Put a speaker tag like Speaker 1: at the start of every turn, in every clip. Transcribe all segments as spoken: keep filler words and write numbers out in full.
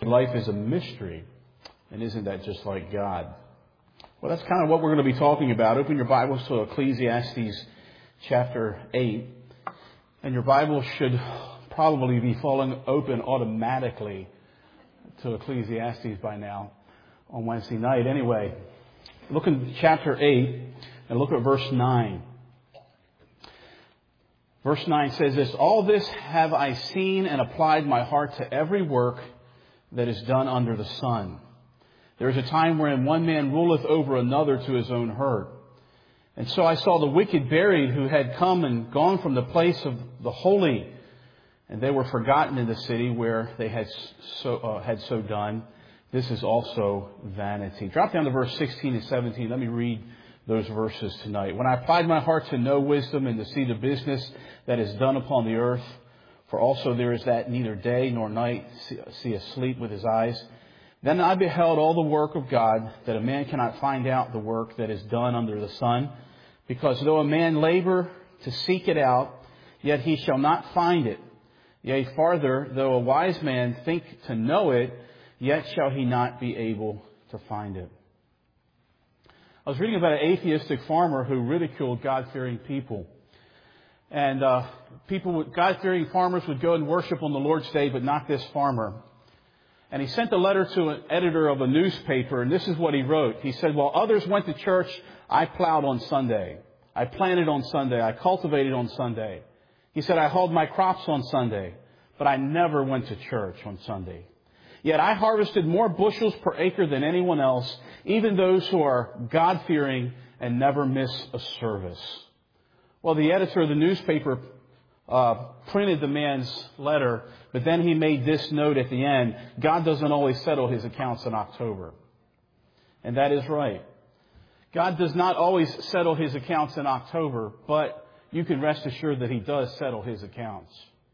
Speaker 1: Life is a mystery. And isn't that just like God? Well, that's kind of what we're going to be talking about. Open your Bibles to Ecclesiastes chapter eight. And your Bible should probably be falling open automatically to Ecclesiastes by now on Wednesday night. Anyway, look in chapter eight and look at verse nine. Verse nine says this, "All this have I seen and applied my heart to every work that is done under the sun. There is a time wherein one man ruleth over another to his own hurt. And so I saw the wicked buried who had come and gone from the place of the holy, and they were forgotten in the city where they had so, uh, had so done. This is also vanity." Drop down to verse sixteen and seventeen. Let me read those verses tonight. "When I applied my heart to know wisdom and to see the business that is done upon the earth, for also there is that neither day nor night see asleep with his eyes. Then I beheld all the work of God, that a man cannot find out the work that is done under the sun. Because though a man labor to seek it out, yet he shall not find it. Yea, farther, though a wise man think to know it, yet shall he not be able to find it." I was reading about an atheistic farmer who ridiculed God-fearing people. And uh, people, with God-fearing farmers would go and worship on the Lord's Day, but not this farmer. And he sent a letter to an editor of a newspaper, and this is what he wrote. He said, "While others went to church, I plowed on Sunday. I planted on Sunday. I cultivated on Sunday." He said, "I hauled my crops on Sunday, but I never went to church on Sunday. Yet I harvested more bushels per acre than anyone else, even those who are God-fearing and never miss a service." Well, the editor of the newspaper uh, printed the man's letter, but then he made this note at the end: God doesn't always settle his accounts in October. And that is right. God does not always settle his accounts in October, but you can rest assured that he does settle his accounts.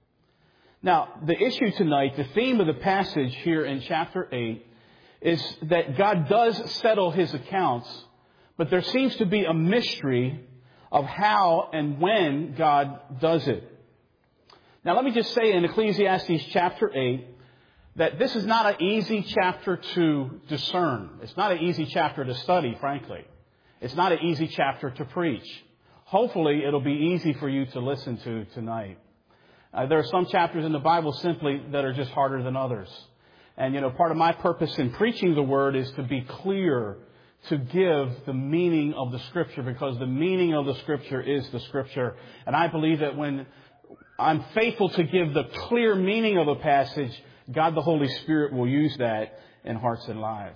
Speaker 1: Now, the issue tonight, the theme of the passage here in chapter eight, is that God does settle his accounts, but there seems to be a mystery of how and when God does it. Now, let me just say in Ecclesiastes chapter eight that this is not an easy chapter to discern. It's not an easy chapter to study, frankly. It's not an easy chapter to preach. Hopefully, it'll be easy for you to listen to tonight. Uh, there are some chapters in the Bible simply that are just harder than others. And, you know, part of my purpose in preaching the Word is to be clear, to give the meaning of the Scripture, because the meaning of the Scripture is the Scripture. And I believe that when I'm faithful to give the clear meaning of a passage, God the Holy Spirit will use that in hearts and lives.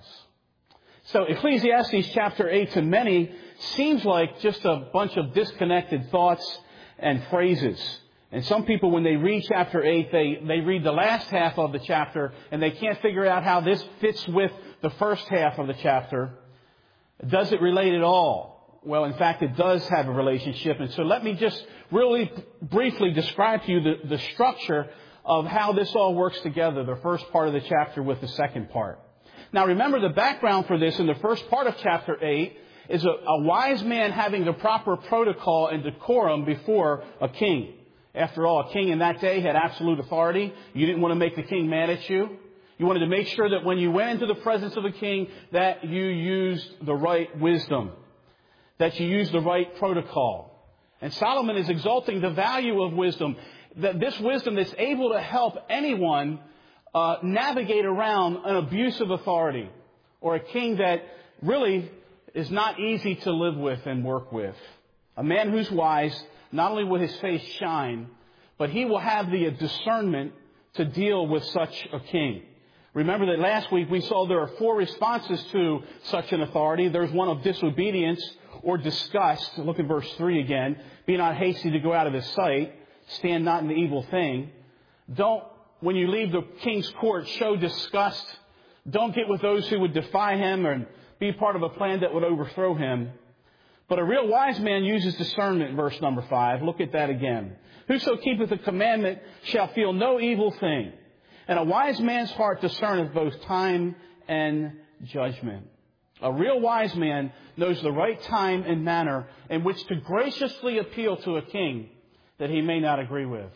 Speaker 1: So Ecclesiastes chapter eight to many seems like just a bunch of disconnected thoughts and phrases. And some people, when they read chapter eight, they, they read the last half of the chapter and they can't figure out how this fits with the first half of the chapter. Does it relate at all? Well, in fact, it does have a relationship. And so let me just really briefly describe to you the, the structure of how this all works together, the first part of the chapter with the second part. Now, remember the background for this in the first part of chapter eight is a, a wise man having the proper protocol and decorum before a king. After all, a king in that day had absolute authority. You didn't want to make the king mad at you. You wanted to make sure that when you went into the presence of a king, that you used the right wisdom, that you used the right protocol. And Solomon is exalting the value of wisdom, that this wisdom that's able to help anyone uh, navigate around an abuse of authority, or a king that really is not easy to live with and work with. A man who's wise, not only will his face shine, but he will have the discernment to deal with such a king. Remember that last week we saw there are four responses to such an authority. There's one of disobedience or disgust. Look at verse three again. "Be not hasty to go out of his sight. Stand not in the evil thing." Don't, when you leave the king's court, show disgust. Don't get with those who would defy him and be part of a plan that would overthrow him. But a real wise man uses discernment, verse number five. Look at that again. "Whoso keepeth the commandment shall feel no evil thing. And a wise man's heart discerneth both time and judgment." A real wise man knows the right time and manner in which to graciously appeal to a king that he may not agree with.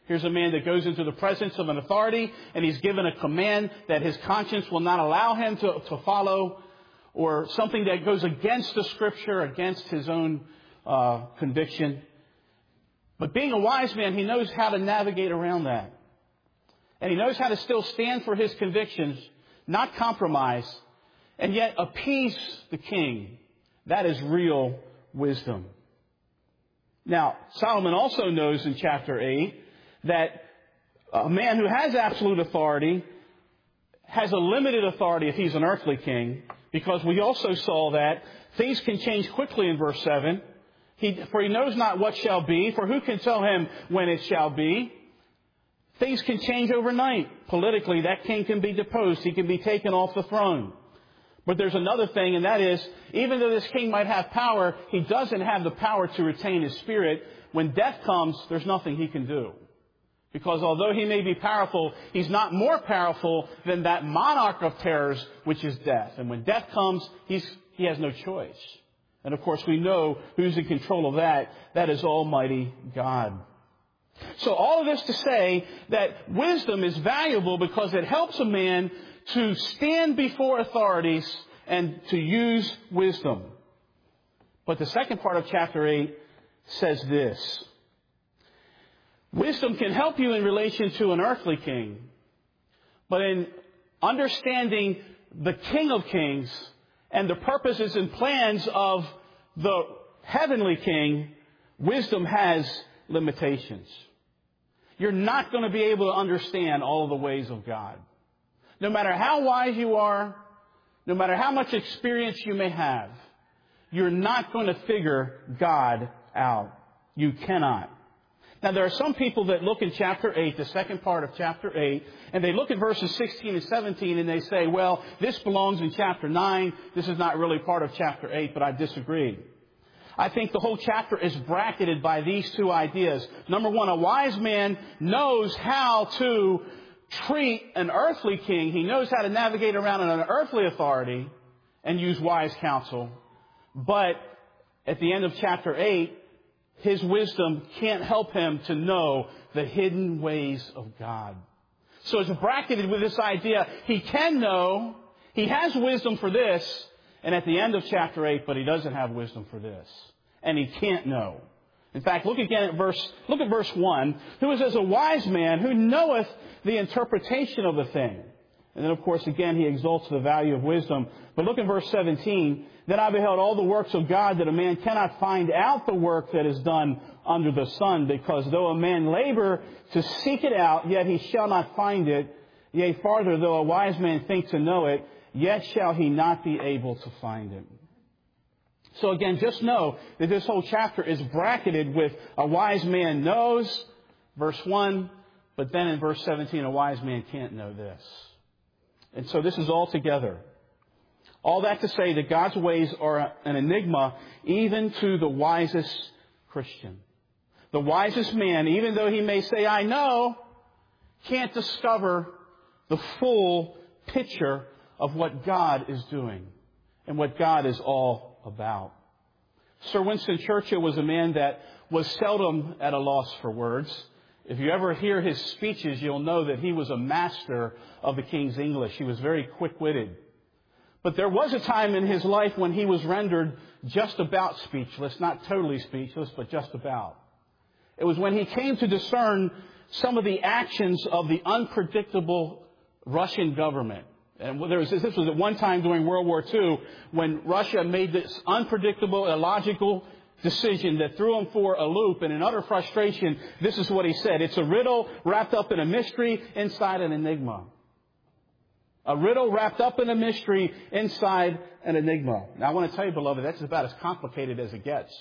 Speaker 1: Here's a man that goes into the presence of an authority, and he's given a command that his conscience will not allow him to, to follow, or something that goes against the Scripture, against his own uh, conviction. But being a wise man, he knows how to navigate around that. And he knows how to still stand for his convictions, not compromise, and yet appease the king. That is real wisdom. Now, Solomon also knows in chapter eight that a man who has absolute authority has a limited authority if he's an earthly king, because we also saw that things can change quickly in verse seven. He, for he knows not what shall be, for who can tell him when it shall be? Things can change overnight. Politically, that king can be deposed. He can be taken off the throne. But there's another thing, and that is, even though this king might have power, he doesn't have the power to retain his spirit. When death comes, there's nothing he can do. Because although he may be powerful, he's not more powerful than that monarch of terrors, which is death. And when death comes, he's, he has no choice. And of course, we know who's in control of that. That is Almighty God. So all of this to say that wisdom is valuable because it helps a man to stand before authorities and to use wisdom. But the second part of chapter eight says this. Wisdom can help you in relation to an earthly king. But in understanding the King of Kings and the purposes and plans of the heavenly king, wisdom has limitations. You're not going to be able to understand all of the ways of God. No matter how wise you are, no matter how much experience you may have, you're not going to figure God out. You cannot. Now, there are some people that look in chapter eight, the second part of chapter eight, and they look at verses sixteen and seventeen and they say, well, this belongs in chapter nine. This is not really part of chapter eight, but I disagree. I think the whole chapter is bracketed by these two ideas. Number one, a wise man knows how to treat an earthly king. He knows how to navigate around in an earthly authority and use wise counsel. But at the end of chapter eight, his wisdom can't help him to know the hidden ways of God. So it's bracketed with this idea. He can know, he has wisdom for this, and at the end of chapter eight, but he doesn't have wisdom for this. And he can't know. In fact, look again at verse, look at verse one. Who is as a wise man who knoweth the interpretation of a thing. And then, of course, again, he exalts the value of wisdom. But look at verse seventeen. Then I beheld all the works of God, that a man cannot find out the work that is done under the sun. Because though a man labor to seek it out, yet he shall not find it. Yea, farther, though a wise man think to know it, yet shall he not be able to find it. So again, just know that this whole chapter is bracketed with a wise man knows, verse one, but then in verse seventeen, a wise man can't know this. And so this is all together. All that to say that God's ways are an enigma even to the wisest Christian. The wisest man, even though he may say, I know, can't discover the full picture of what God is doing and what God is all about. Sir Winston Churchill was a man that was seldom at a loss for words. If you ever hear his speeches, you'll know that he was a master of the King's English. He was very quick-witted. But there was a time in his life when he was rendered just about speechless, not totally speechless, but just about. It was when he came to discern some of the actions of the unpredictable Russian government. And there was, this was at one time during World War Two when Russia made this unpredictable, illogical decision that threw him for a loop. And in utter frustration, this is what he said. It's a riddle wrapped up in a mystery inside an enigma. A riddle wrapped up in a mystery inside an enigma. Now, I want to tell you, beloved, that's about as complicated as it gets.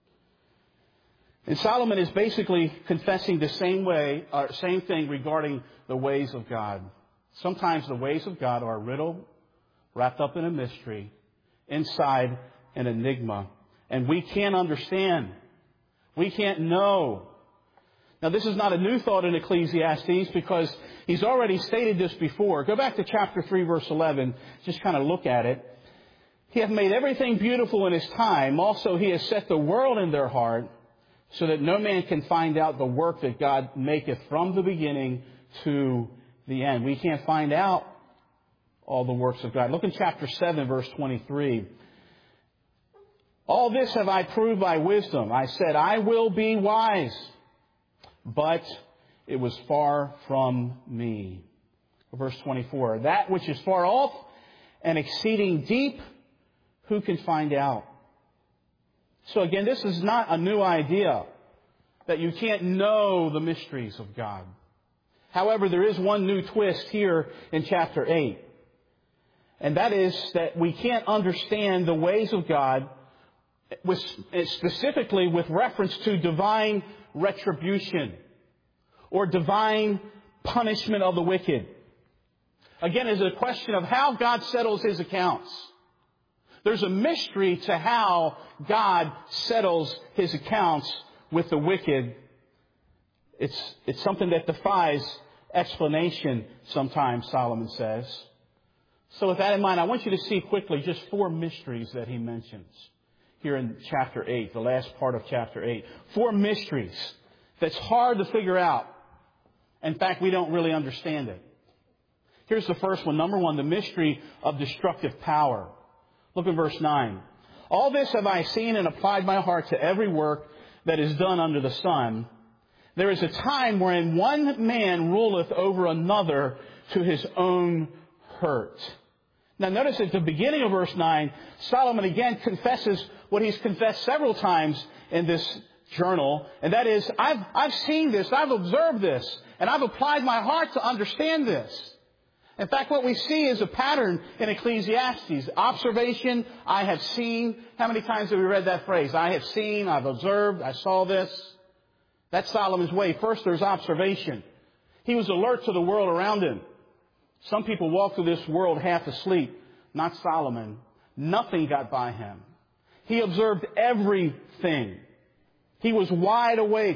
Speaker 1: And Solomon is basically confessing the same way, or same thing regarding the ways of God. Sometimes the ways of God are a riddle wrapped up in a mystery inside an enigma. And we can't understand. We can't know. Now, this is not a new thought in Ecclesiastes because he's already stated this before. Go back to chapter three, verse eleven. Just kind of look at it. He hath made everything beautiful in his time. Also, he has set the world in their heart. so that no man can find out the work that God maketh from the beginning to the end. We can't find out all the works of God. Look in chapter seven, verse twenty-three. All this have I proved by wisdom. I said, I will be wise, but it was far from me. Verse twenty-four. That which is far off and exceeding deep, who can find out? So again, this is not a new idea that you can't know the mysteries of God. However, there is one new twist here in chapter eight. And that is that we can't understand the ways of God with, specifically with reference to divine retribution or divine punishment of the wicked. Again, it's a question of how God settles His accounts. There's a mystery to how God settles His accounts with the wicked. It's, it's something that defies explanation sometimes, Solomon says. So with that in mind, I want you to see quickly just four mysteries that he mentions here in chapter eight, the last part of chapter eight. Four mysteries that's hard to figure out. In fact, we don't really understand it. Here's the first one. Number one, the mystery of destructive power. Look at verse nine. All this have I seen and applied my heart to every work that is done under the sun. There is a time wherein one man ruleth over another to his own hurt. Now notice at the beginning of verse nine, Solomon again confesses what he's confessed several times in this journal. And that is, I've, I've seen this, I've observed this, and I've applied my heart to understand this. In fact, what we see is a pattern in Ecclesiastes. Observation, I have seen. How many times have we read that phrase? I have seen, I've observed, I saw this. That's Solomon's way. First, there's observation. He was alert to the world around him. Some people walk through this world half asleep. Not Solomon. Nothing got by him. He observed everything. He was wide awake.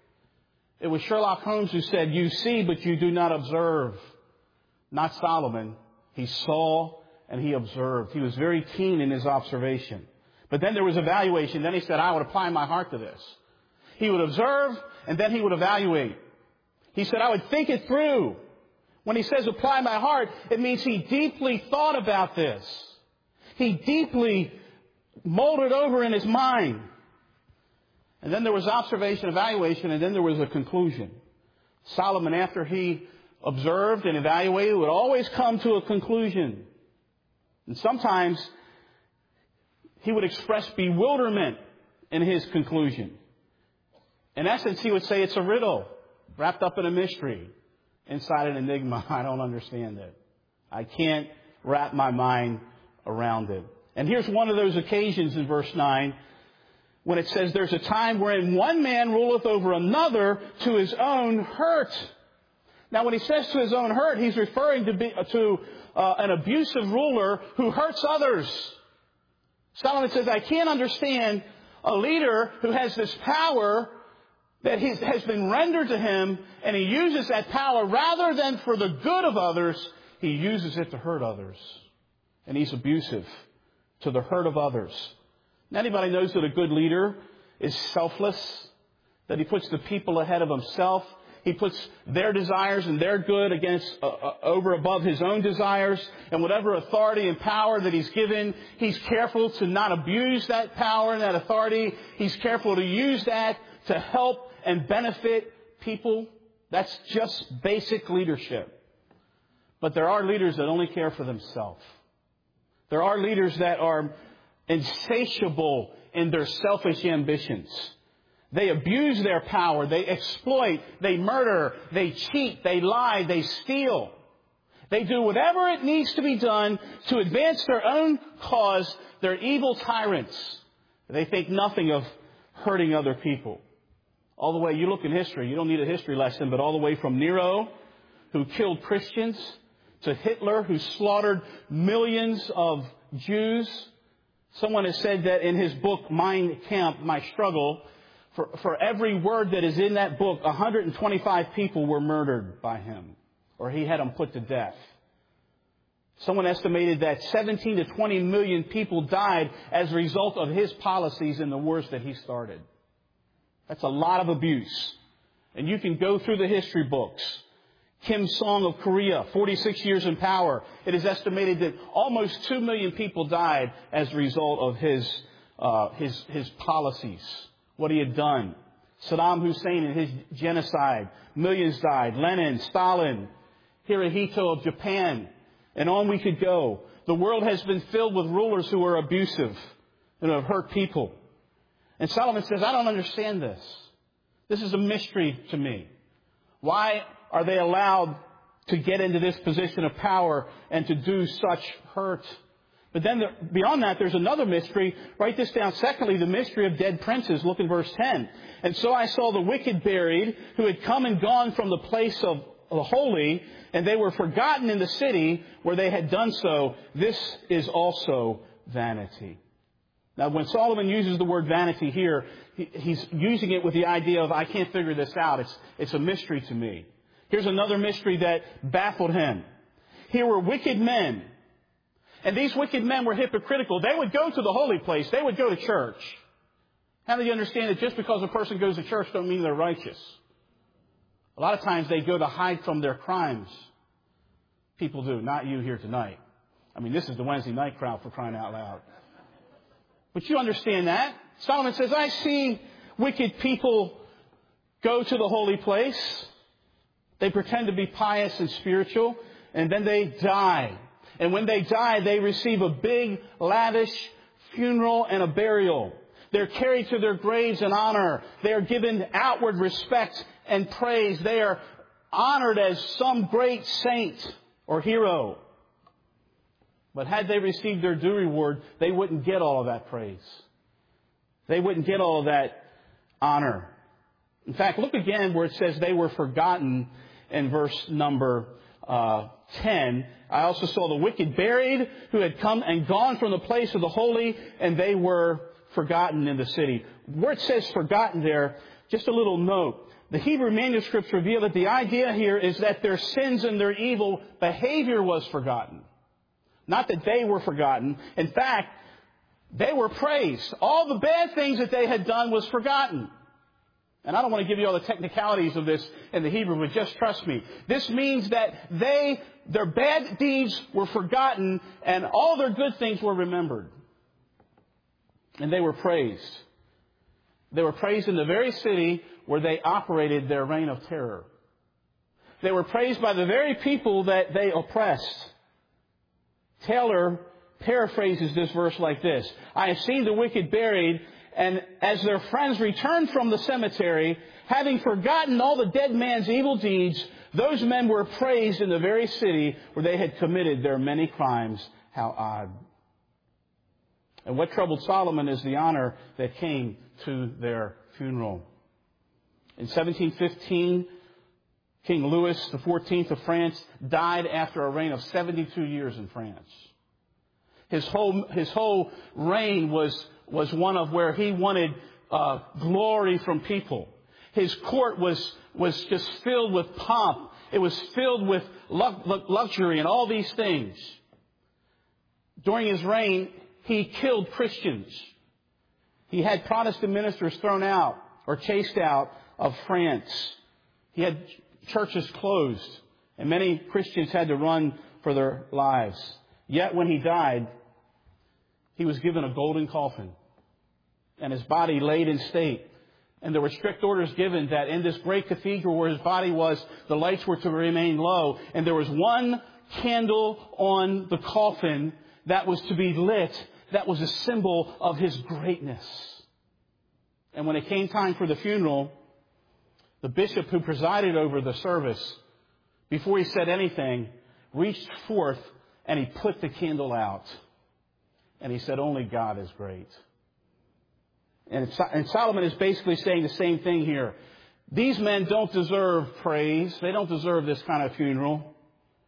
Speaker 1: It was Sherlock Holmes who said, you see, but you do not observe. Not Solomon. He saw and he observed. He was very keen in his observation. But then there was evaluation. Then he said, I would apply my heart to this. He would observe and then he would evaluate. He said, I would think it through. When he says apply my heart, it means he deeply thought about this. He deeply molded over in his mind. And then there was observation, evaluation, and then there was a conclusion. Solomon, after he observed and evaluated, would always come to a conclusion. And sometimes he would express bewilderment in his conclusion. In essence, he would say it's a riddle wrapped up in a mystery. Inside an enigma, I don't understand it. I can't wrap my mind around it. And here's one of those occasions in verse nine when it says, there's a time wherein one man ruleth over another to his own hurt. Now, when he says to his own hurt, he's referring to, be, to uh, an abusive ruler who hurts others. Solomon says, I can't understand a leader who has this power that has been rendered to him, and he uses that power rather than for the good of others, he uses it to hurt others. And he's abusive to the hurt of others. Now, anybody knows that a good leader is selfless, that he puts the people ahead of himself. He puts their desires and their good against uh, uh, over above his own desires. And whatever authority and power that he's given, he's careful to not abuse that power and that authority. He's careful to use that to help and benefit people. That's just basic leadership. But there are leaders that only care for themselves. There are leaders that are insatiable in their selfish ambitions. They abuse their power. They exploit. They murder. They cheat. They lie. They steal. They do whatever it needs to be done to advance their own cause. They're evil tyrants. They think nothing of hurting other people. All the way, you look in history, you don't need a history lesson, but all the way from Nero, who killed Christians, to Hitler, who slaughtered millions of Jews. Someone has said that in his book, Mein Kampf, My Struggle, for, for every word that is in that book, one hundred twenty-five people were murdered by him, or he had them put to death. Someone estimated that seventeen to twenty million people died as a result of his policies in the wars that he started. That's a lot of abuse. And you can go through the history books. Kim Song of Korea, forty-six years in power. It is estimated that almost two million people died as a result of his, uh, his, his policies, what he had done. Saddam Hussein and his genocide. Millions died. Lenin, Stalin, Hirohito of Japan. And on we could go. The world has been filled with rulers who are abusive and have hurt people. And Solomon says, I don't understand this. This is a mystery to me. Why are they allowed to get into this position of power and to do such hurt? But then the, beyond that, there's another mystery. Write this down. Secondly, the mystery of dead princes. Look in verse ten. And so I saw the wicked buried, who had come and gone from the place of the holy, and they were forgotten in the city where they had done so. This is also vanity. Now, when Solomon uses the word vanity here, he, he's using it with the idea of, I can't figure this out. It's, it's a mystery to me. Here's another mystery that baffled him. Here were wicked men. And these wicked men were hypocritical. They would go to the holy place. They would go to church. How do you understand that just because a person goes to church don't mean they're righteous? A lot of times they go to hide from their crimes. People do. Not you here tonight. I mean, this is the Wednesday night crowd, for crying out loud. But you understand that. Solomon says, I see wicked people go to the holy place. They pretend to be pious and spiritual, and then they die. And when they die, they receive a big, lavish funeral and a burial. They're carried to their graves in honor. They are given outward respect and praise. They are honored as some great saint or hero. But had they received their due reward, they wouldn't get all of that praise. They wouldn't get all of that honor. In fact, look again where it says they were forgotten in verse number uh, ten. I also saw the wicked buried, who had come and gone from the place of the holy, and they were forgotten in the city. Where it says forgotten there, just a little note. The Hebrew manuscripts reveal that the idea here is that their sins and their evil behavior was forgotten. Not that they were forgotten. In fact, they were praised. All the bad things that they had done was forgotten. And I don't want to give you all the technicalities of this in the Hebrew, but just trust me. This means that they, their bad deeds were forgotten and all their good things were remembered. And they were praised. They were praised in the very city where they operated their reign of terror. They were praised by the very people that they oppressed. Taylor paraphrases this verse like this. I have seen the wicked buried, and as their friends returned from the cemetery, having forgotten all the dead man's evil deeds, those men were praised in the very city where they had committed their many crimes. How odd. And what troubled Solomon is the honor that came to their funeral. In seventeen fifteen, King Louis the fourteenth of France died after a reign of seventy-two years in France. His whole, his whole reign was, was one of where he wanted uh, glory from people. His court was, was just filled with pomp. It was filled with luxury and all these things. During his reign, he killed Christians. He had Protestant ministers thrown out or chased out of France. He had churches closed, and many Christians had to run for their lives. Yet when he died, he was given a golden coffin, and his body laid in state. And there were strict orders given that in this great cathedral where his body was, the lights were to remain low. And there was one candle on the coffin that was to be lit, that was a symbol of his greatness. And when it came time for the funeral, the bishop who presided over the service, before he said anything, reached forth and he put the candle out. And he said, only God is great. And, and Solomon is basically saying the same thing here. These men don't deserve praise. They don't deserve this kind of funeral.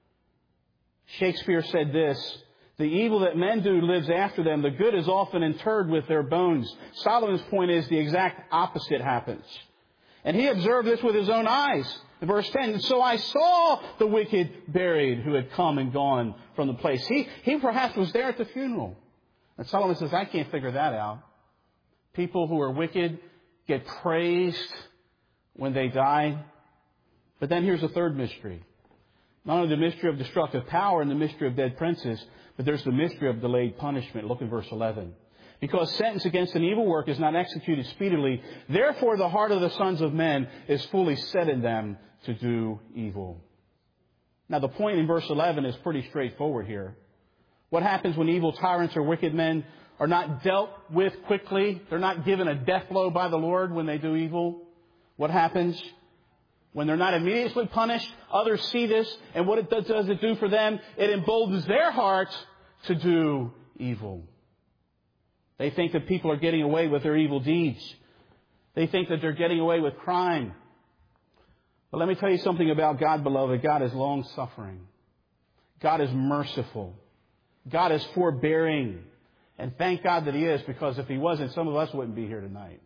Speaker 1: Shakespeare said this, the evil that men do lives after them. The good is often interred with their bones. Solomon's point is the exact opposite happens. And he observed this with his own eyes. In verse ten, and so I saw the wicked buried who had come and gone from the place. He, he perhaps was there at the funeral. And Solomon says, I can't figure that out. People who are wicked get praised when they die. But then here's the third mystery. Not only the mystery of destructive power and the mystery of dead princes, but there's the mystery of delayed punishment. Look at verse eleven. Because sentence against an evil work is not executed speedily, therefore the heart of the sons of men is fully set in them to do evil. Now the point in verse eleven is pretty straightforward here. What happens when evil tyrants or wicked men are not dealt with quickly? They're not given a death blow by the Lord when they do evil. What happens? When they're not immediately punished, others see this, and what it does, does it do for them? It emboldens their hearts to do evil. They think that people are getting away with their evil deeds. They think that they're getting away with crime. But let me tell you something about God, beloved. God is long-suffering. God is merciful. God is forbearing. And thank God that He is, because if He wasn't, some of us wouldn't be here tonight.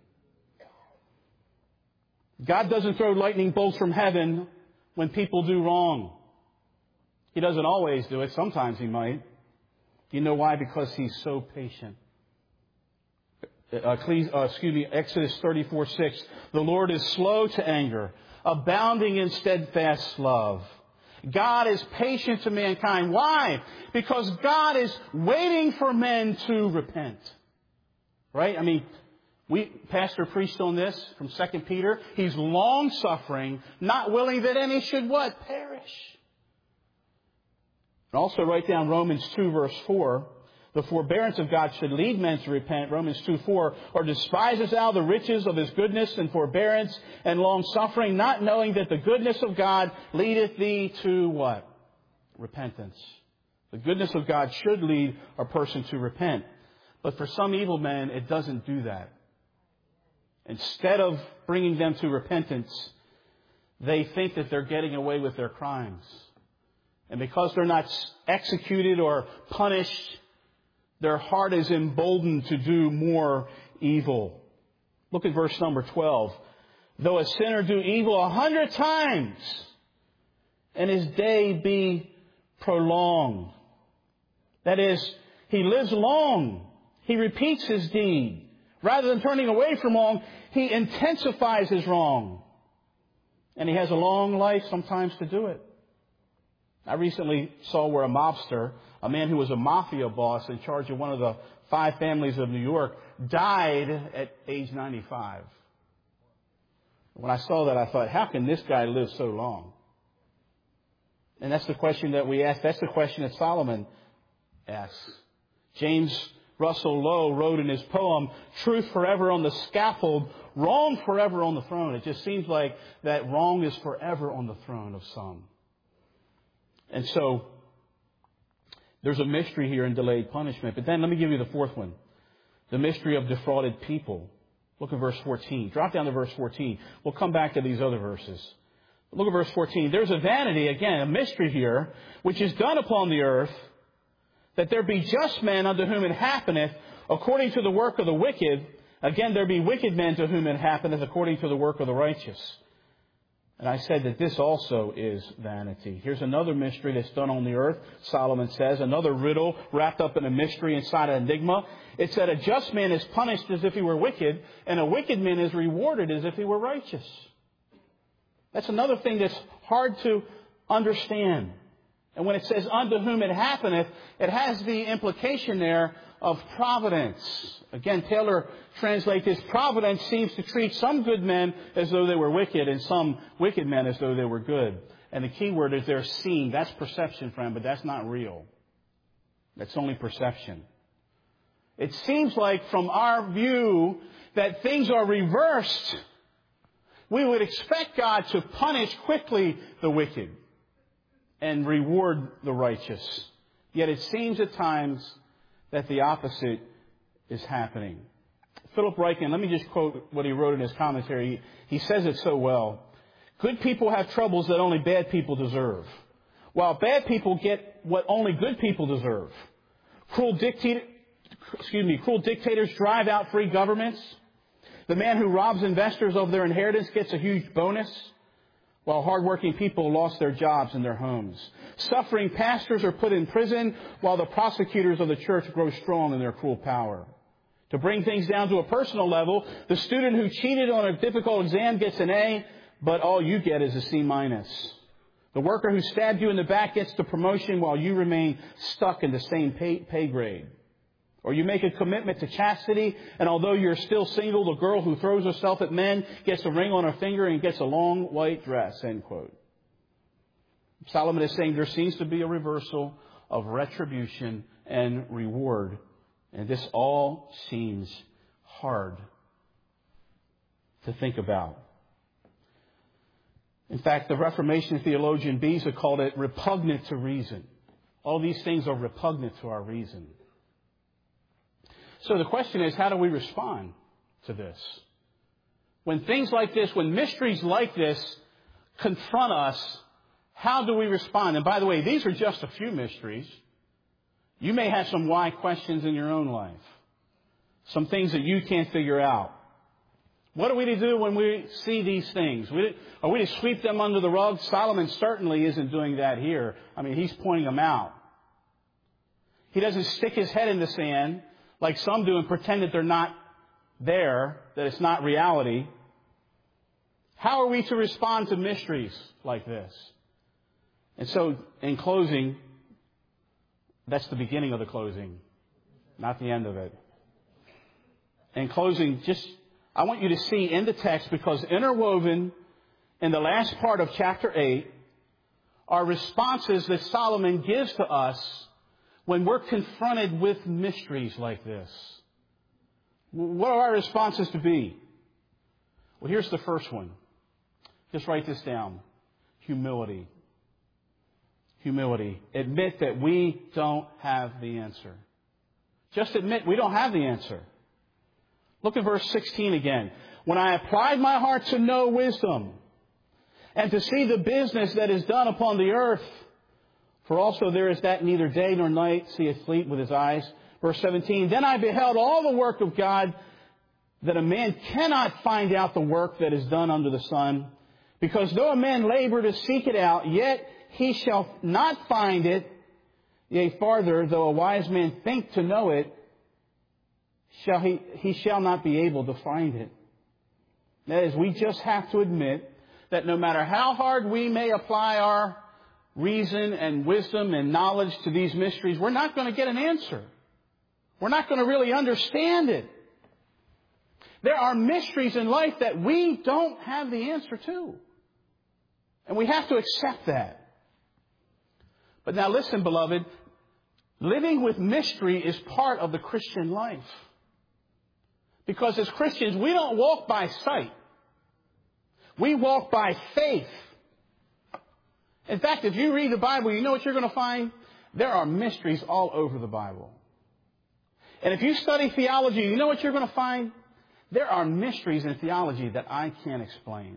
Speaker 1: God doesn't throw lightning bolts from heaven when people do wrong. He doesn't always do it. Sometimes He might. You know why? Because He's so patient. Uh, please, uh, excuse me, Exodus thirty-four six. The Lord is slow to anger, abounding in steadfast love. God is patient to mankind. Why? Because God is waiting for men to repent. Right? I mean, we, Pastor preached on this from Second Peter. He's long-suffering, not willing that any should what? Perish. And also write down Romans two verse four. The forbearance of God should lead men to repent. Romans two four. Or despises thou the riches of His goodness and forbearance and long-suffering, not knowing that the goodness of God leadeth thee to what? Repentance. The goodness of God should lead a person to repent. But for some evil men, it doesn't do that. Instead of bringing them to repentance, they think that they're getting away with their crimes. And because they're not executed or punished, their heart is emboldened to do more evil. Look at verse number twelve. Though a sinner do evil a hundred times, and his day be prolonged. That is, he lives long. He repeats his deed. Rather than turning away from wrong, he intensifies his wrong. And he has a long life sometimes to do it. I recently saw where a mobster, a man who was a mafia boss in charge of one of the five families of New York, died at age ninety-five. When I saw that, I thought, how can this guy live so long? And that's the question that we ask. That's the question that Solomon asks. James Russell Lowe wrote in his poem, Truth forever on the scaffold, wrong forever on the throne. It just seems like that wrong is forever on the throne of some. And so, there's a mystery here in delayed punishment. But then let me give you the fourth one. The mystery of defrauded people. Look at verse fourteen. Drop down to verse fourteen. We'll come back to these other verses. Look at verse fourteen. There's a vanity, again, a mystery here, which is done upon the earth, that there be just men unto whom it happeneth according to the work of the wicked. Again, there be wicked men to whom it happeneth according to the work of the righteous. And I said that this also is vanity. Here's another mystery that's done on the earth, Solomon says. Another riddle wrapped up in a mystery inside an enigma. It's that a just man is punished as if he were wicked, and a wicked man is rewarded as if he were righteous. That's another thing that's hard to understand. And when it says unto whom it happeneth, it has the implication there of providence. Again, Taylor translates this, providence seems to treat some good men as though they were wicked and some wicked men as though they were good. And the key word is they're seen. That's perception, friend, but that's not real. That's only perception. It seems like from our view that things are reversed. We would expect God to punish quickly the wicked and reward the righteous. Yet it seems at times that the opposite is happening. Philip Ryken, let me just quote what he wrote in his commentary. He, he says it so well. Good people have troubles that only bad people deserve, while bad people get what only good people deserve. Cruel dictator, excuse me, cruel dictators drive out free governments. The man who robs investors of their inheritance gets a huge bonus, while hardworking people lost their jobs and their homes. Suffering pastors are put in prison, while the prosecutors of the church grow strong in their cruel power. To bring things down to a personal level, the student who cheated on a difficult exam gets an A, but all you get is a C minus. The worker who stabbed you in the back gets the promotion while you remain stuck in the same pay, pay grade. Or you make a commitment to chastity, and although you're still single, the girl who throws herself at men gets a ring on her finger and gets a long white dress, end quote. Solomon is saying there seems to be a reversal of retribution and reward. And this all seems hard to think about. In fact, the Reformation theologian Beza called it repugnant to reason. All these things are repugnant to our reason. So the question is, how do we respond to this? When things like this, when mysteries like this confront us, how do we respond? And by the way, these are just a few mysteries. You may have some why questions in your own life. Some things that you can't figure out. What are we to do when we see these things? Are we to sweep them under the rug? Solomon certainly isn't doing that here. I mean, he's pointing them out. He doesn't stick his head in the sand like some do and pretend that they're not there, that it's not reality. How are we to respond to mysteries like this? And so, in closing, that's the beginning of the closing, not the end of it. In closing, just I want you to see in the text, because interwoven in the last part of chapter eight are responses that Solomon gives to us when we're confronted with mysteries like this. What are our responses to be? Well, here's the first one. Just write this down. Humility. Humility. Admit that we don't have the answer. Just admit we don't have the answer. Look at verse sixteen again. When I applied my heart to know wisdom and to see the business that is done upon the earth, for also there is that neither day nor night seeth sleep with his eyes. Verse seventeen, then I beheld all the work of God, that a man cannot find out the work that is done under the sun. Because though a man labor to seek it out, yet he shall not find it. Yea, farther, though a wise man think to know it, shall he, he shall not be able to find it. That is, we just have to admit that no matter how hard we may apply our reason and wisdom and knowledge to these mysteries, we're not going to get an answer. We're not going to really understand it. There are mysteries in life that we don't have the answer to. And we have to accept that. But now listen, beloved, living with mystery is part of the Christian life. Because as Christians, we don't walk by sight. We walk by faith. In fact, if you read the Bible, you know what you're going to find? There are mysteries all over the Bible. And if you study theology, you know what you're going to find? There are mysteries in theology that I can't explain.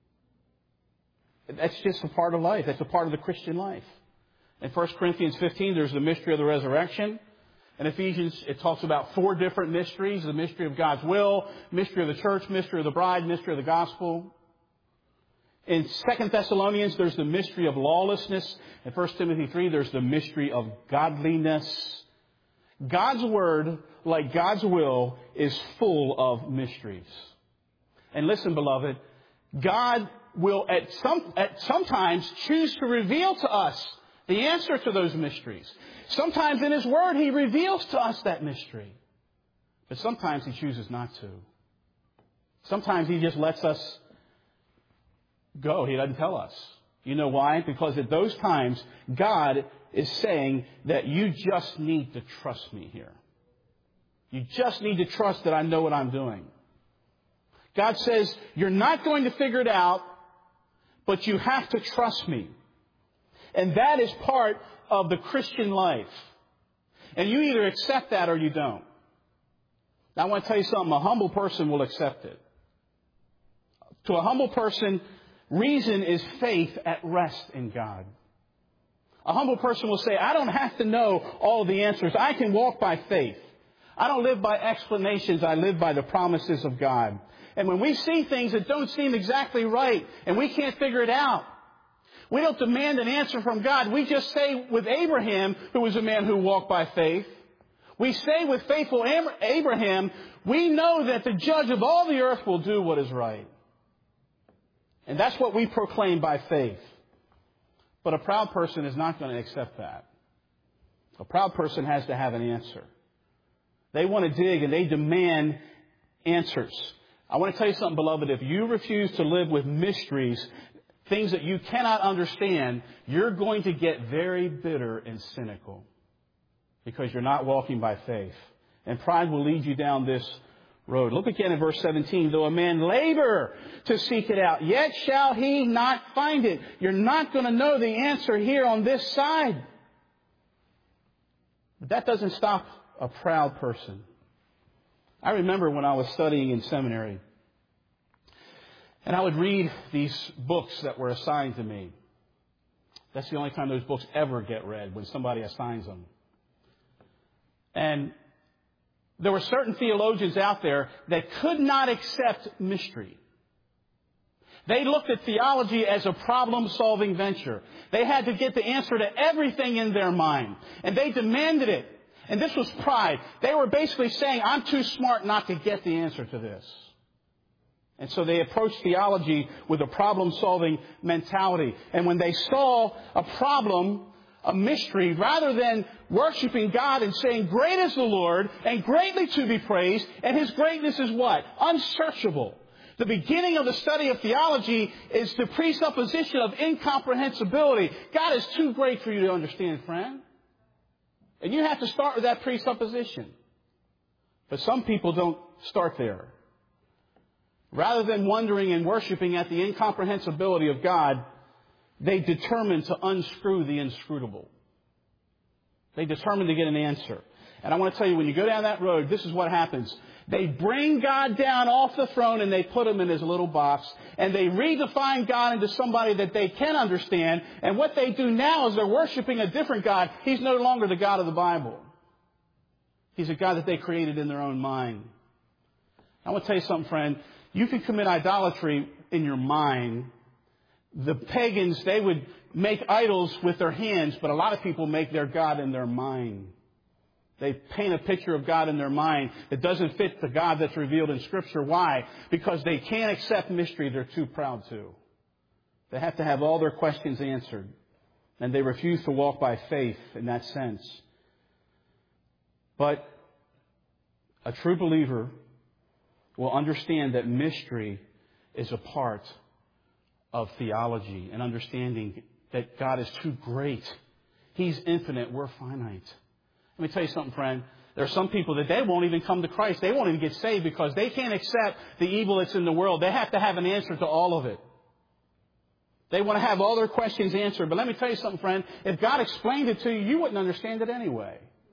Speaker 1: That's just a part of life. That's a part of the Christian life. In First Corinthians fifteen, there's the mystery of the resurrection. In Ephesians, it talks about four different mysteries. The mystery of God's will, mystery of the church, mystery of the bride, mystery of the gospel. In Second Thessalonians, there's the mystery of lawlessness. In First Timothy three, there's the mystery of godliness. God's word, like God's will, is full of mysteries. And listen, beloved, God will at some at sometimes choose to reveal to us the answer to those mysteries. Sometimes in His Word, He reveals to us that mystery. But sometimes He chooses not to. Sometimes He just lets us go. He doesn't tell us. You know why? Because at those times, God is saying that you just need to trust me here. You just need to trust that I know what I'm doing. God says, you're not going to figure it out, but you have to trust me. And that is part of the Christian life. And you either accept that or you don't. Now, I want to tell you something. A humble person will accept it. To a humble person, reason is faith at rest in God. A humble person will say, I don't have to know all the answers. I can walk by faith. I don't live by explanations. I live by the promises of God. And when we see things that don't seem exactly right and we can't figure it out, we don't demand an answer from God. We just say with Abraham, who was a man who walked by faith, We say with faithful Abraham, we know that the judge of all the earth will do what is right. And that's what we proclaim by faith. But a proud person is not going to accept that. A proud person has to have an answer. They want to dig and they demand answers. I want to tell you something, beloved. If you refuse to live with mysteries, things that you cannot understand, you're going to get very bitter and cynical because you're not walking by faith. And pride will lead you down this road. Look again at verse seventeen. Though a man labor to seek it out, yet shall he not find it. You're not going to know the answer here on this side. But that doesn't stop a proud person. I remember when I was studying in seminary, and I would read these books that were assigned to me. That's the only time those books ever get read, when somebody assigns them. And there were certain theologians out there that could not accept mystery. They looked at theology as a problem-solving venture. They had to get the answer to everything in their mind. And they demanded it. And this was pride. They were basically saying, I'm too smart not to get the answer to this. And so they approached theology with a problem-solving mentality. And when they saw a problem, a mystery, rather than worshiping God and saying, great is the Lord and greatly to be praised, and His greatness is what? Unsearchable. The beginning of the study of theology is the presupposition of incomprehensibility. God is too great for you to understand, friend. And you have to start with that presupposition. But some people don't start there. Rather than wondering and worshiping at the incomprehensibility of God, they determine to unscrew the inscrutable. They determine to get an answer. And I want to tell you, when you go down that road, this is what happens. They bring God down off the throne and they put Him in His little box. And they redefine God into somebody that they can understand. And what they do now is they're worshiping a different God. He's no longer the God of the Bible. He's a God that they created in their own mind. I want to tell you something, friend. You can commit idolatry in your mind. The pagans, they would make idols with their hands, but a lot of people make their God in their mind. They paint a picture of God in their mind that doesn't fit the God that's revealed in Scripture. Why? Because they can't accept mystery. They're too proud to. They have to have all their questions answered. And they refuse to walk by faith in that sense. But a true believer will understand that mystery is a part of theology and understanding that God is too great. He's infinite. We're finite. Let me tell you something, friend. There are some people that they won't even come to Christ. They won't even get saved because they can't accept the evil that's in the world. They have to have an answer to all of it. They want to have all their questions answered. But let me tell you something, friend. If God explained it to you, you wouldn't understand it anyway.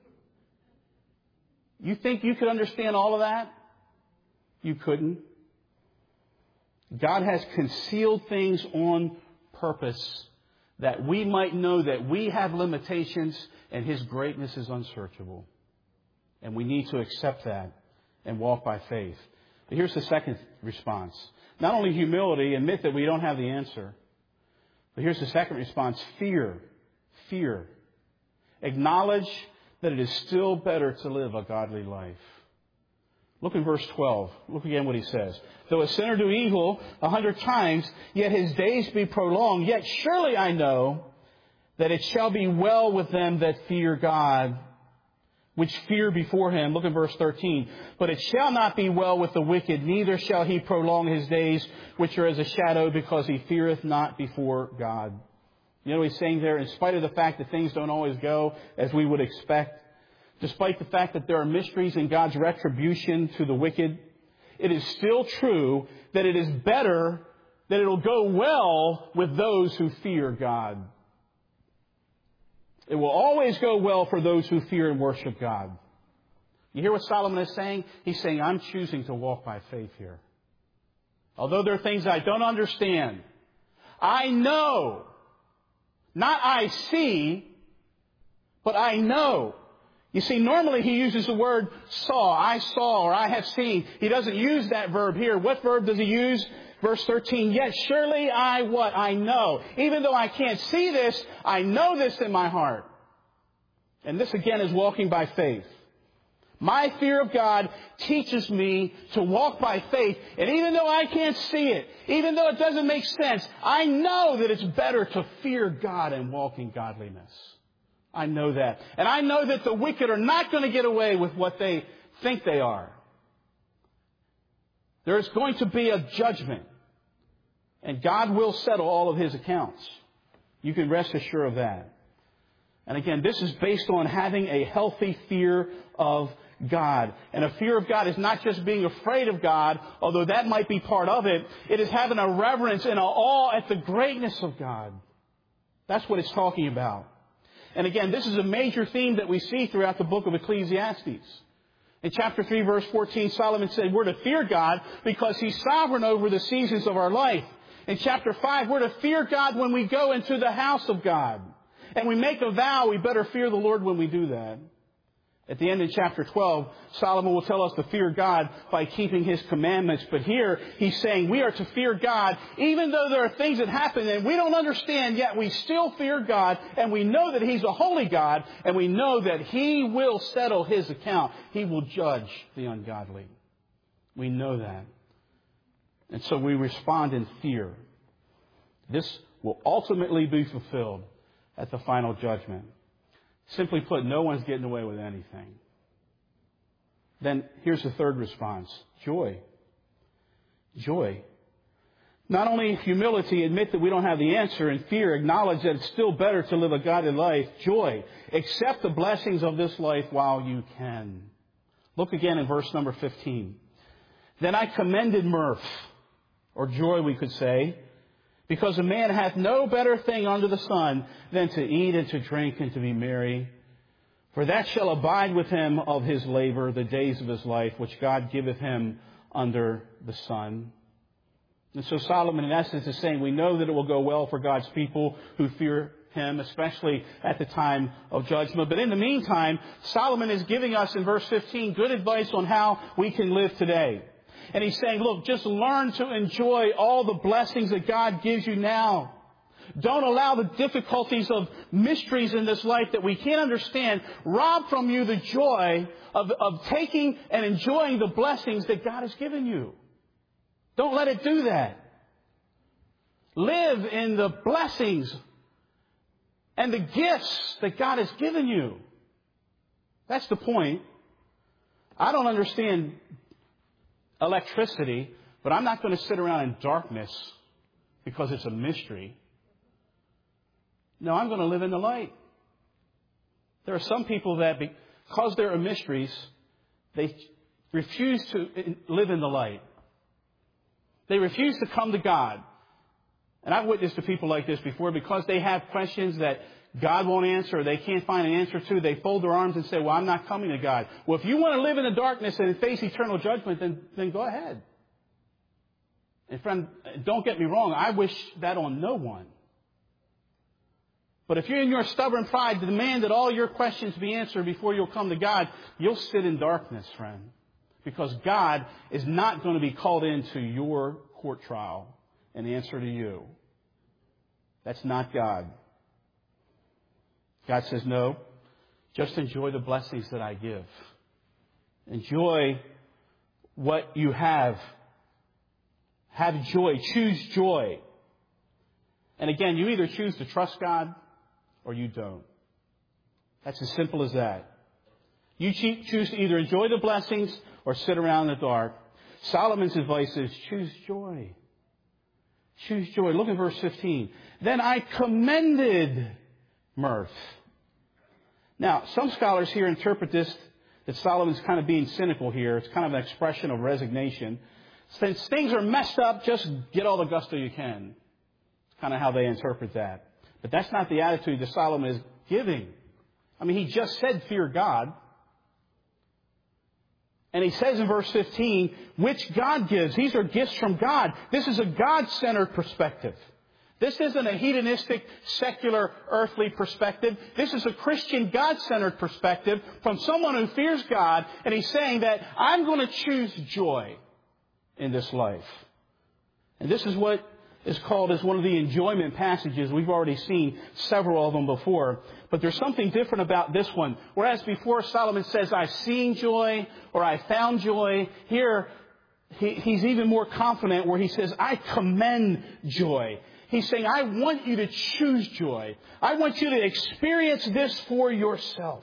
Speaker 1: You think you could understand all of that? You couldn't. God has concealed things on purpose that we might know that we have limitations and His greatness is unsearchable. And we need to accept that and walk by faith. But here's the second response. Not only humility, admit that we don't have the answer. But here's the second response. Fear. Fear. Acknowledge that it is still better to live a godly life. Look in verse twelve. Look again what he says. Though a sinner do evil a hundred times, yet his days be prolonged. Yet surely I know that it shall be well with them that fear God, which fear before Him. Look at verse thirteen. But it shall not be well with the wicked, neither shall he prolong his days, which are as a shadow, because he feareth not before God. You know what he's saying there? In spite of the fact that things don't always go as we would expect, despite the fact that there are mysteries in God's retribution to the wicked, it is still true that it is better, that it will go well with those who fear God. It will always go well for those who fear and worship God. You hear what Solomon is saying? He's saying, I'm choosing to walk by faith here. Although there are things I don't understand, I know, not I see, but I know. You see, normally he uses the word saw, I saw, or I have seen. He doesn't use that verb here. What verb does he use? Verse thirteen, yet surely I what? I know. Even though I can't see this, I know this in my heart. And this again is walking by faith. My fear of God teaches me to walk by faith. And even though I can't see it, even though it doesn't make sense, I know that it's better to fear God and walk in godliness. I know that. And I know that the wicked are not going to get away with what they think they are. There's going to be a judgment. And God will settle all of His accounts. You can rest assured of that. And again, this is based on having a healthy fear of God. And a fear of God is not just being afraid of God, although that might be part of it. It is having a reverence and an awe at the greatness of God. That's what it's talking about. And again, this is a major theme that we see throughout the book of Ecclesiastes. In chapter three, verse fourteen, Solomon said we're to fear God because He's sovereign over the seasons of our life. In chapter five, we're to fear God when we go into the house of God. And we make a vow, we better fear the Lord when we do that. At the end of chapter twelve, Solomon will tell us to fear God by keeping His commandments. But here, he's saying we are to fear God even though there are things that happen and we don't understand, yet we still fear God. And we know that He's a holy God. And we know that He will settle His account. He will judge the ungodly. We know that. And so we respond in fear. This will ultimately be fulfilled at the final judgment. Simply put, no one's getting away with anything. Then here's the third response. Joy. Joy. Not only humility, admit that we don't have the answer, and fear, acknowledge that it's still better to live a godly life. Joy. Accept the blessings of this life while you can. Look again in verse number fifteen. Then I commended mirth, or joy we could say, because a man hath no better thing under the sun than to eat and to drink and to be merry. For that shall abide with him of his labor the days of his life, which God giveth him under the sun. And so Solomon, in essence, is saying we know that it will go well for God's people who fear Him, especially at the time of judgment. But in the meantime, Solomon is giving us in verse fifteen good advice on how we can live today. And he's saying, look, just learn to enjoy all the blessings that God gives you now. Don't allow the difficulties of mysteries in this life that we can't understand rob from you the joy of, of taking and enjoying the blessings that God has given you. Don't let it do that. Live in the blessings and the gifts that God has given you. That's the point. I don't understand electricity, but I'm not going to sit around in darkness because it's a mystery. No, I'm going to live in the light. There are some people that, because there are mysteries, they refuse to live in the light. They refuse to come to God. And I've witnessed to people like this before, because they have questions that God won't answer, or they can't find an answer to, they fold their arms and say, well, I'm not coming to God. Well, if you want to live in the darkness and face eternal judgment, then, then go ahead. And friend, don't get me wrong, I wish that on no one. But if you're in your stubborn pride to demand that all your questions be answered before you'll come to God, you'll sit in darkness, friend. Because God is not going to be called into your court trial and answer to you. That's not God. God says, no, just enjoy the blessings that I give. Enjoy what you have. Have joy. Choose joy. And again, you either choose to trust God or you don't. That's as simple as that. You choose to either enjoy the blessings or sit around in the dark. Solomon's advice is choose joy. Choose joy. Look at verse fifteen. Then I commended mirth. Now, some scholars here interpret this, that Solomon's kind of being cynical here. It's kind of an expression of resignation. Since things are messed up, just get all the gusto you can. It's kind of how they interpret that. But that's not the attitude that Solomon is giving. I mean, he just said fear God. And he says in verse fifteen, which God gives. These are gifts from God. This is a God-centered perspective. This isn't a hedonistic, secular, earthly perspective. This is a Christian, God-centered perspective from someone who fears God. And he's saying that I'm going to choose joy in this life. And this is what is called as one of the enjoyment passages. We've already seen several of them before. But there's something different about this one. Whereas before Solomon says, I've seen joy or I found joy, here he, he's even more confident where he says, I commend joy. He's saying, I want you to choose joy. I want you to experience this for yourself.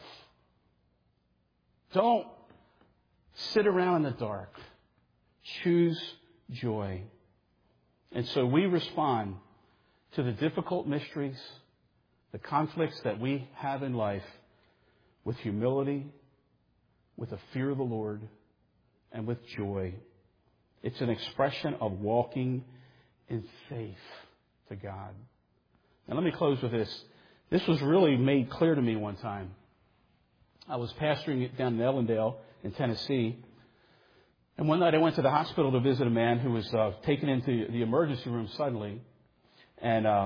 Speaker 1: Don't sit around in the dark. Choose joy. And so we respond to the difficult mysteries, the conflicts that we have in life with humility, with a fear of the Lord, and with joy. It's an expression of walking in faith to God. Now let me close with this. This was really made clear to me one time. I was pastoring down in Ellendale in Tennessee. And one night I went to the hospital to visit a man who was uh, taken into the emergency room suddenly. And uh,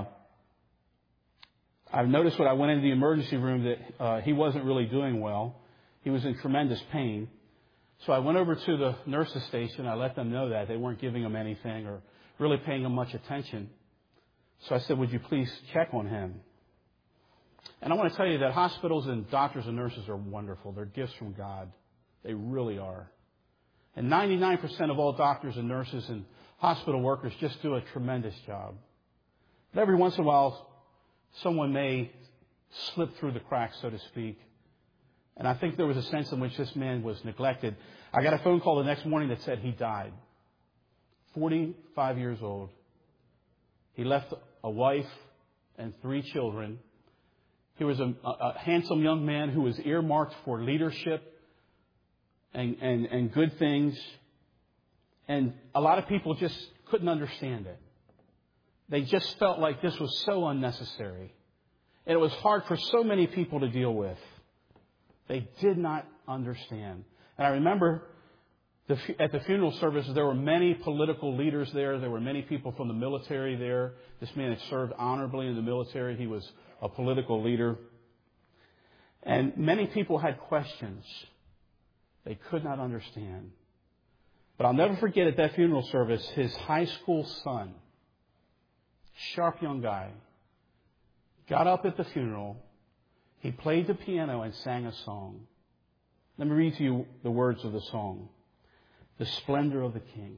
Speaker 1: I noticed when I went into the emergency room that uh, he wasn't really doing well. He was in tremendous pain. So I went over to the nurse's station. I let them know that. They weren't giving him anything or really paying him much attention. So I said, would you please check on him? And I want to tell you that hospitals and doctors and nurses are wonderful. They're gifts from God. They really are. And ninety-nine percent of all doctors and nurses and hospital workers just do a tremendous job. But every once in a while, someone may slip through the cracks, so to speak. And I think there was a sense in which this man was neglected. I got a phone call the next morning that said he died. forty-five years old. He left a wife and three children. He was a, a handsome young man who was earmarked for leadership and, and, and good things. And a lot of people just couldn't understand it. They just felt like this was so unnecessary. And it was hard for so many people to deal with. They did not understand. And I remember the, at the funeral services, there were many political leaders there. There were many people from the military there. This man had served honorably in the military. He was a political leader. And many people had questions they could not understand. But I'll never forget at that funeral service, his high school son, sharp young guy, got up at the funeral. He played the piano and sang a song. Let me read to you the words of the song. The splendor of the King.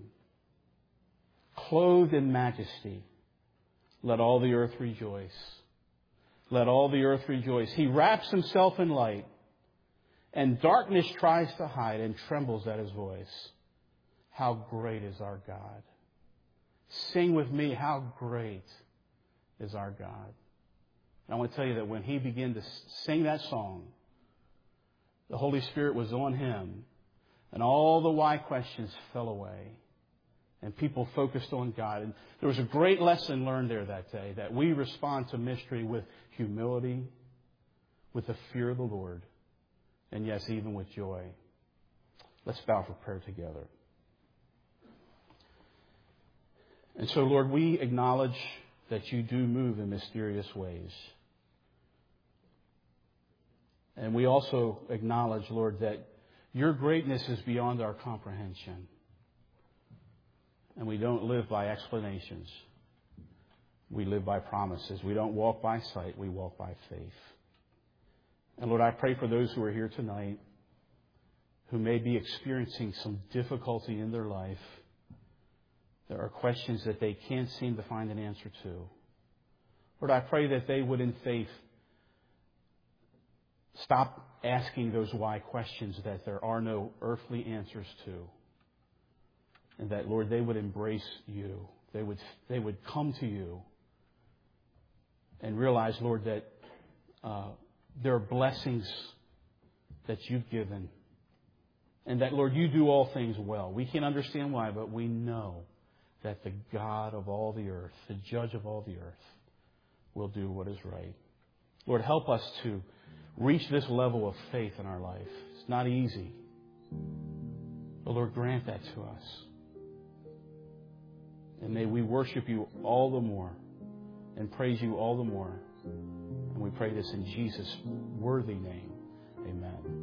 Speaker 1: Clothed in majesty, let all the earth rejoice. Let all the earth rejoice. He wraps himself in light, and darkness tries to hide and trembles at his voice. How great is our God. Sing with me, how great is our God. And I want to tell you that when he began to sing that song, the Holy Spirit was on him, and all the why questions fell away. And people focused on God. And there was a great lesson learned there that day, that we respond to mystery with humility, with the fear of the Lord, and yes, even with joy. Let's bow for prayer together. And so, Lord, we acknowledge that you do move in mysterious ways. And we also acknowledge, Lord, that your greatness is beyond our comprehension. And we don't live by explanations. We live by promises. We don't walk by sight. We walk by faith. And Lord, I pray for those who are here tonight who may be experiencing some difficulty in their life. There are questions that they can't seem to find an answer to. Lord, I pray that they would in faith stop asking those why questions that there are no earthly answers to. And that, Lord, they would embrace you. They would, they would come to you and realize, Lord, that uh, there are blessings that you've given. And that, Lord, you do all things well. We can't understand why, but we know that the God of all the earth, the judge of all the earth, will do what is right. Lord, help us to reach this level of faith in our life. It's not easy. But, Lord, grant that to us. And may we worship you all the more and praise you all the more. And we pray this in Jesus' worthy name. Amen.